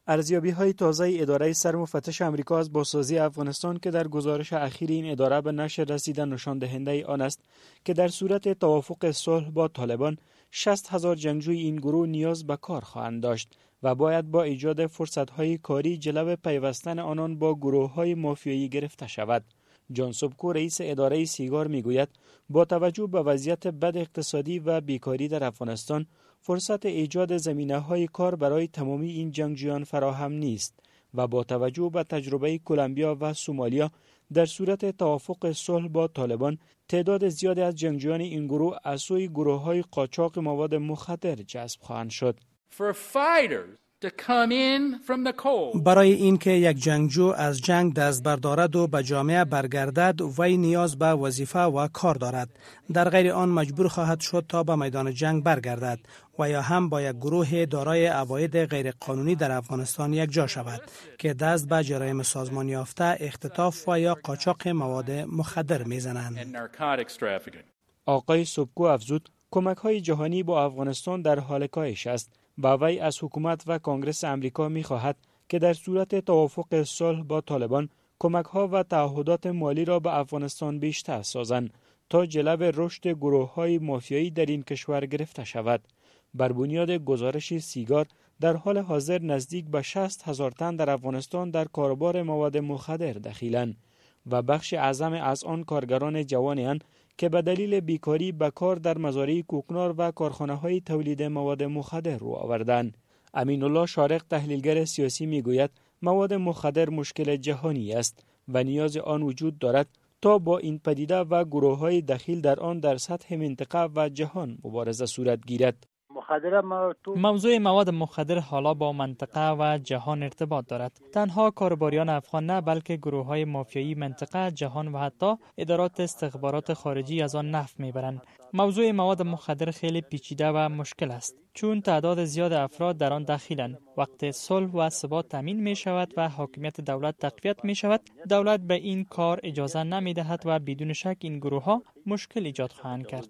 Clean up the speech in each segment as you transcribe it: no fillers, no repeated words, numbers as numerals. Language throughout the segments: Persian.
ارزیابی‌های تازه اداره سرمفتش آمریکا از بازسازی افغانستان که در گزارش اخیر این اداره به نشر رسیدن نشان دهنده آن است که در صورت توافق صلح با طالبان 60,000 جنگجوی این گروه نیاز به کار خواهند داشت و باید با ایجاد فرصت‌های کاری جلب پیوستن آنان با گروه‌های مافیایی گرفته شود. جان سوبکو رئیس اداره سیگار میگوید با توجه به وضعیت بد اقتصادی و بیکاری در افغانستان فرصت ایجاد زمینه‌های کار برای تمامی این جنگجویان فراهم نیست و با توجه به تجربه کلمبیا و سومالیا در صورت توافق صلح با طالبان تعداد زیادی از جنگجویان این گروه از سوی گروه‌های قاچاق مواد مخدر جذب خواهند شد. برای اینکه یک جنگجو از جنگ دست بردارد و به جامعه برگردد وی نیاز به وظیفه و کار دارد. در غیر آن مجبور خواهد شد تا به میدان جنگ برگردد و یا هم با یک گروه دارای عواید غیرقانونی در افغانستان یکجا شود که دست به جرایم سازمان یافته، اختطاف و یا قاچاق مواد مخدر میزنند. آقای سوبکو افزود کمک‌های جهانی با افغانستان در حال کاهش است. با وی از حکومت و کنگره امریکا می‌خواهد که در صورت توافق صلح با طالبان کمک‌ها و تعهدات مالی را به افغانستان بیشتر سازند تا جلب رشد گروه‌های مافیایی در این کشور گرفته شود. بر بنیاد گزارش سیگار در حال حاضر نزدیک به 60,000 تن در افغانستان در کاروبار مواد مخدر دخیلند و بخش اعظم از آن کارگران جوانند که به دلیل بیکاری به کار در مزارع کوکنار و کارخانه‌های تولید مواد مخدر رو آوردند. امین الله شارق تحلیلگر سیاسی میگوید مواد مخدر مشکل جهانی است و نیاز آن وجود دارد تا با این پدیده و گروه‌های دخیل در آن در سطح منطقه و جهان مبارزه صورت گیرد. موضوع مواد مخدر حالا با منطقه و جهان ارتباط دارد. تنها کارباریان افغان نه بلکه گروه‌های مافیایی منطقه، جهان و حتی ادارات استخبارات خارجی از آن نفع میبرند. موضوع مواد مخدر خیلی پیچیده و مشکل است چون تعداد زیاد افراد در آن دخیلند. وقت صلح و ثبات تامین می شود و حاکمیت دولت تقویت می شود، دولت به این کار اجازه نمی دهد و بدون شک این گروه‌ها مشکل ایجاد خواهند کرد.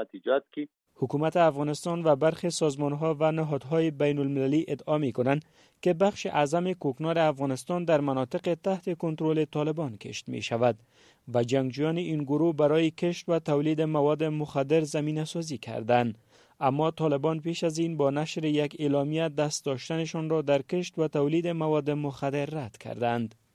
حکومت افغانستان و برخی سازمان‌ها و نهادهای بین‌المللی ادعا می‌کنند که بخش اعظم کوکنار افغانستان در مناطق تحت کنترل طالبان کشت می‌شود و جنگجویان این گروه برای کشت و تولید مواد مخدر زمینه‌سازی کردند. اما طالبان پیش از این با نشر یک اعلامیه دست داشتنشان را در کشت و تولید مواد مخدر رد کردند.